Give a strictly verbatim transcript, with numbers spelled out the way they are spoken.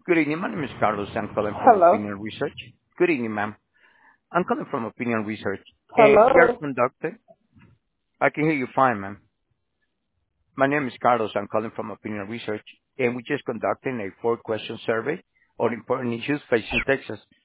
Good evening. My name is Carlos. I'm calling from Hello? Opinion Research. Good evening, ma'am. I'm calling from Opinion Research. And we are Hello? conducting. I can hear you fine, ma'am. My name is Carlos. I'm calling from Opinion Research. And we just conducting a four-question survey on important issues facing Texas.